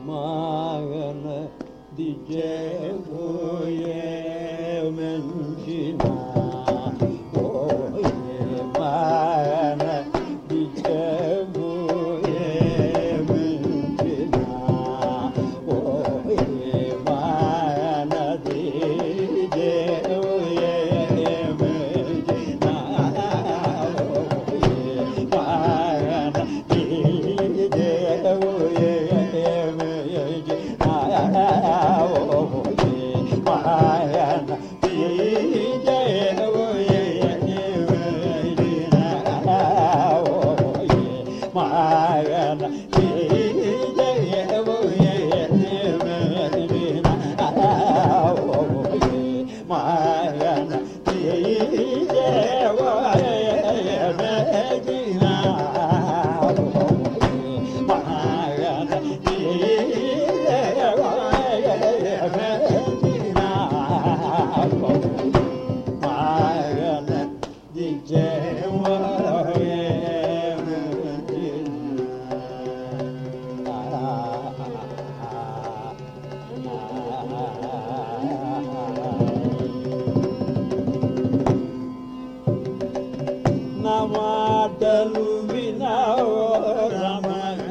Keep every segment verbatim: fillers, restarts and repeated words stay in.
మాగన దిజోయే మంచినా ఓయే మాగన దిజోయే మంచినా ఓయే మాగన దిజోయే మంచినా ఓయే మాగన దిజోయే మాటలు వినావో రమణ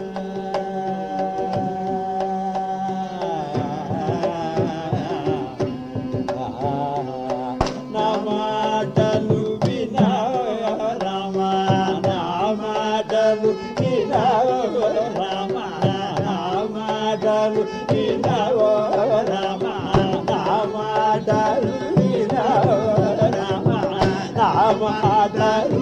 నా మాటలు వినావో రమ నా మాటలు వినావో రమ నా మాటలు వినావో రమ నా మాటలు వినావో రమ నా మాటలు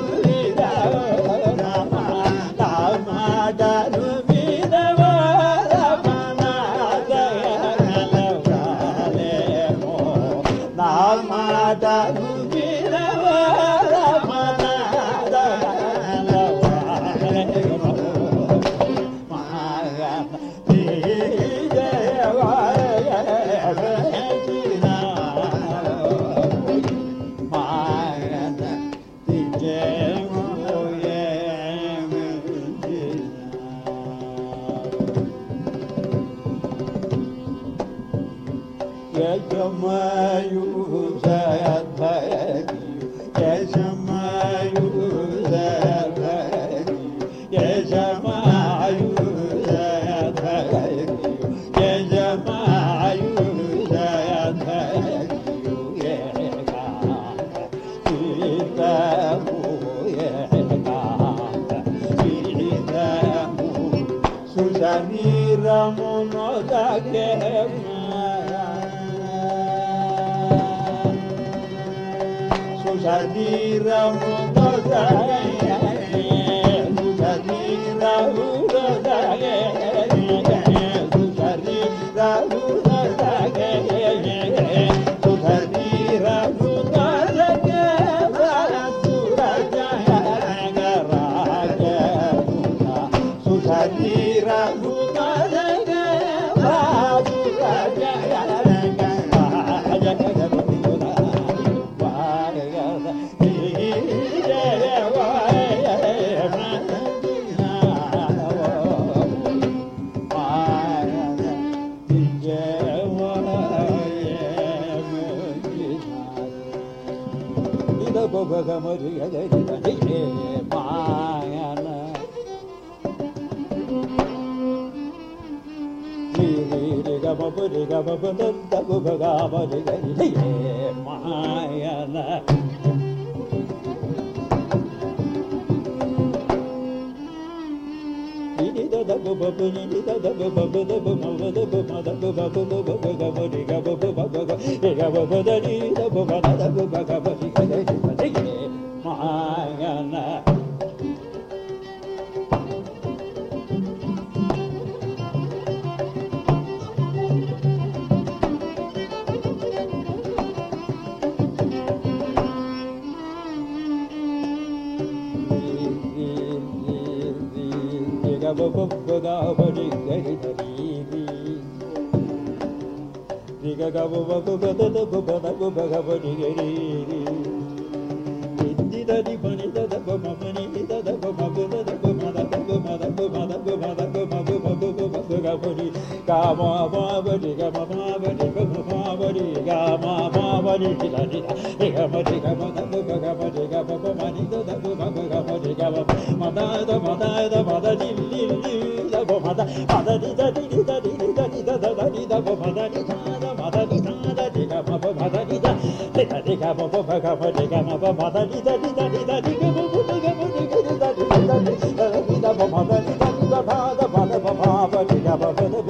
ga ma ma ba di ga ma ma ba di ga ma ba di ga ma ma ba di da di da di ga ma di ga ma da ba ga ma di ga ba ba ma di da da ba ba ga ma di ga ma ma da da ma da da ma da di di di da ba ma da ma da di da di di da di di da di da da da di da ba ma da di da da ma da di da da di ga ma ba ma da di da di da di ga ba ba ba ga ma di ga ma ba ma da di da di da di da di ga ba ba di ga ma di ga di da di da di da di da ba ma da di da di da da ba da ba ba ba di ga ba ba